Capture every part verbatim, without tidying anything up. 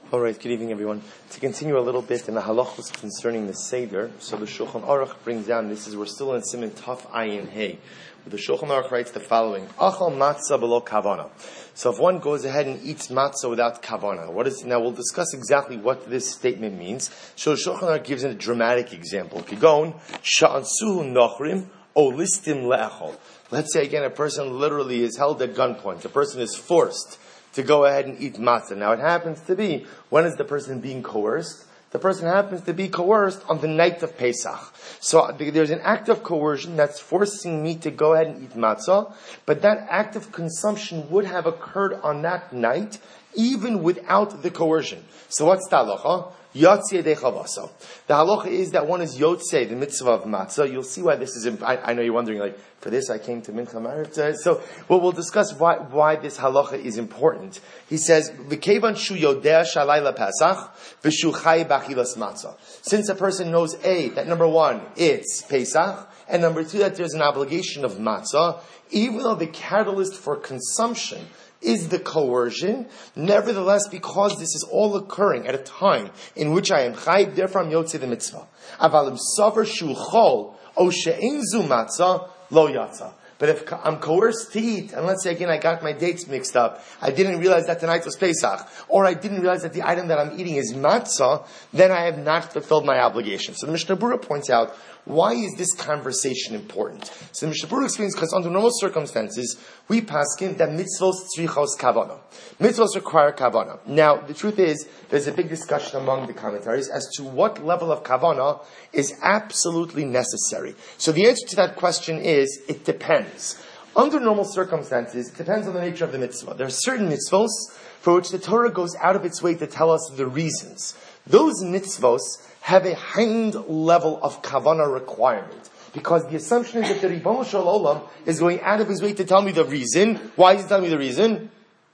All right, good evening, everyone. To continue a little bit in the halachos concerning the Seder, so the Shulchan Aruch brings down, this is, we're still in Siman Taf Ayin Hey, where the Shulchan Aruch writes the following, Achal matzah below kavana. So if one goes ahead and eats matzah without kavana, what is, now we'll discuss exactly what this statement means. So the Shulchan Aruch gives a dramatic example. Kigon, sha'ansuhu nochrim, o listim le'achol. Let's say again, a person literally is held at gunpoint. A person is forced to go ahead and eat matzah. Now it happens to be, when is the person being coerced? The person happens to be coerced on the night of Pesach. So there's an act of coercion that's forcing me to go ahead and eat matzah, but that act of consumption would have occurred on that night, even without the coercion. So what's the halacha? Yotzei de chavasa. The halacha is that one is yotzei, the mitzvah of matzah. You'll see why this is, imp- I, I know you're wondering, like, for this I came to Mincha Maariv. So, well, we'll discuss why, why this halacha is important. He says, V'kevan shu yodea shalayla Pesach, v'shu chay b'achilas matzah. Since a person knows, A, that number one, it's Pesach, and number two, that there's an obligation of matzah, even though the catalyst for consumption is the coercion, nevertheless, because this is all occurring at a time in which I am chayiv, therefore I'm yotzei the mitzvah. Avalim savar shu chol, o she'en zu matzah, lo yatsa. But if I'm coerced to eat, and let's say again I got my dates mixed up, I didn't realize that tonight was Pesach, or I didn't realize that the item that I'm eating is matzah, then I have not fulfilled my obligation. So the Mishnah Berurah points out, why is this conversation important? So the Mishnah Berurah explains, because under normal circumstances, we paskin that mitzvos tzrichos kavana. Mitzvos require kavana. Now, the truth is, there's a big discussion among the commentaries as to what level of kavana is absolutely necessary. So the answer to that question is, it depends. Under normal circumstances, it depends on the nature of the mitzvah. There are certain mitzvos for which the Torah goes out of its way to tell us the reasons. Those mitzvos have a heightened level of kavana requirement. Because the assumption is that the Ribono Shel Olam is going out of his way to tell me the reason. Why is he telling me the reason?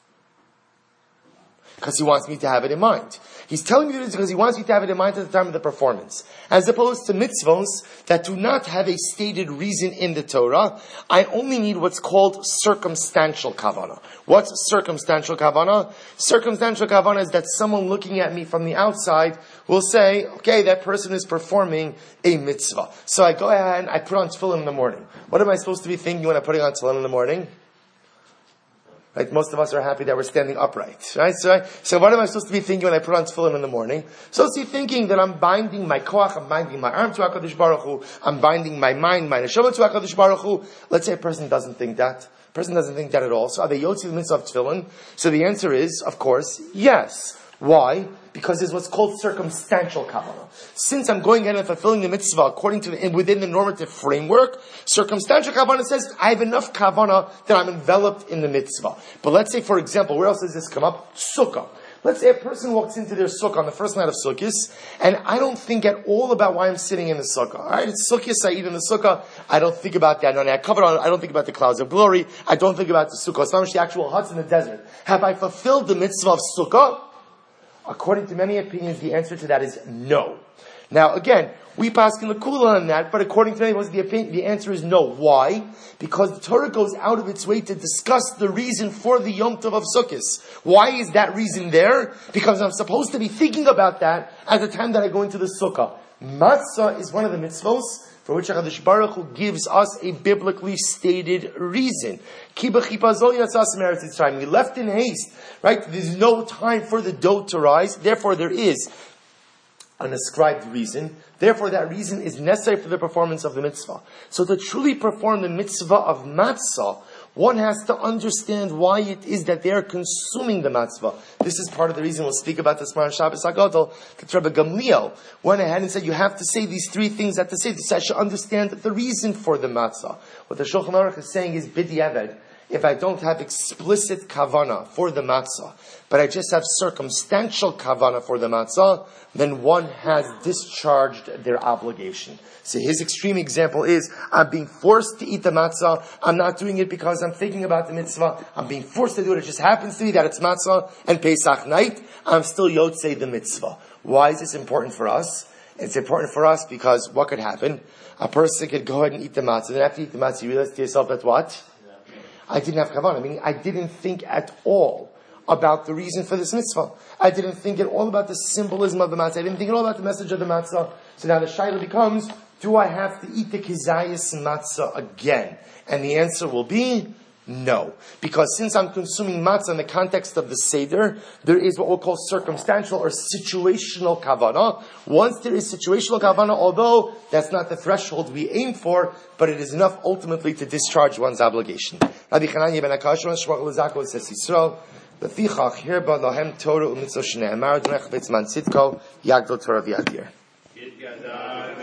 Because he wants me to have it in mind. He's telling me the reason because he wants me to have it in mind at the time of the performance. As opposed to mitzvos that do not have a stated reason in the Torah, I only need what's called circumstantial kavana. What's circumstantial kavana? Circumstantial kavana is that someone looking at me from the outside will say, okay, that person is performing a mitzvah. So I go ahead and I put on tefillin in the morning. What am I supposed to be thinking when I'm putting on tefillin in the morning? Right, most of us are happy that we're standing upright, right? So, right? so what am I supposed to be thinking when I put on tefillin in the morning? So see, thinking that I'm binding my koach, I'm binding my arm to HaKadosh Baruch Hu, I'm binding my mind, my neshama to HaKadosh Baruch Hu. Let's say a person doesn't think that. A person doesn't think that at all. So are they yotzei the mitzvah of tefillin? So the answer is, of course, yes. Why? Because it's what's called circumstantial kavanah. Since I'm going ahead and fulfilling the mitzvah according to the, within the normative framework, circumstantial kavanah says I have enough kavanah that I'm enveloped in the mitzvah. But let's say, for example, where else does this come up? Sukkah. Let's say a person walks into their sukkah on the first night of Sukkot, and I don't think at all about why I'm sitting in the sukkah. All right, it's Sukkot, I eat in the sukkah. I don't think about that. No, I cover on. I don't think about the clouds of glory. I don't think about the sukkah. It's not the actual huts in the desert. Have I fulfilled the mitzvah of sukkah? According to many opinions, the answer to that is no. Now, again, we paskin l'kula on that, but according to many of us, the opinion, the answer is no. Why? Because the Torah goes out of its way to discuss the reason for the Yom Tov of Sukkot. Why is that reason there? Because I'm supposed to be thinking about that at the time that I go into the sukkah. Matzah is one of the mitzvos for which HaKadosh Baruch Hu gives us a biblically stated reason. We left in haste, right? There's no time for the dough to rise. Therefore, there is an ascribed reason. Therefore, that reason is necessary for the performance of the mitzvah. So to truly perform the mitzvah of matzah, one has to understand why it is that they are consuming the matzvah. This is part of the reason we'll speak about this tomorrow on Shabbos HaGadol. That Rebbe Gamliel went ahead and said, you have to say these three things at the same time. I should understand the reason for the matzah. What the Shulchan Aruch is saying is, b'diavad, if I don't have explicit kavana for the matzah, but I just have circumstantial kavana for the matzah, then one has discharged their obligation. So his extreme example is, I'm being forced to eat the matzah. I'm not doing it because I'm thinking about the mitzvah. I'm being forced to do it. It just happens to be that it's matzah and Pesach night. I'm still yotzei the mitzvah. Why is this important for us? It's important for us because what could happen? A person could go ahead and eat the matzah. Then after you eat the matzah, you realize to yourself that what? I didn't have kavanah. Meaning I didn't think at all about the reason for this mitzvah. I didn't think at all about the symbolism of the matzah. I didn't think at all about the message of the matzah. So now the shaila becomes, do I have to eat the kizayis matzah again? And the answer will be no. Because since I'm consuming matzah in the context of the Seder, there is what we'll call circumstantial or situational kavanah. Once there is situational kavanah, although that's not the threshold we aim for, but it is enough ultimately to discharge one's obligation. Rabbi Chananya ben Akashon, Shmuel Lezako says Yisrael, Lefichach hirba lohem Torah u'mitzvah shne'emar d'nechvetz man tzidko yagdol Torah v'yadir.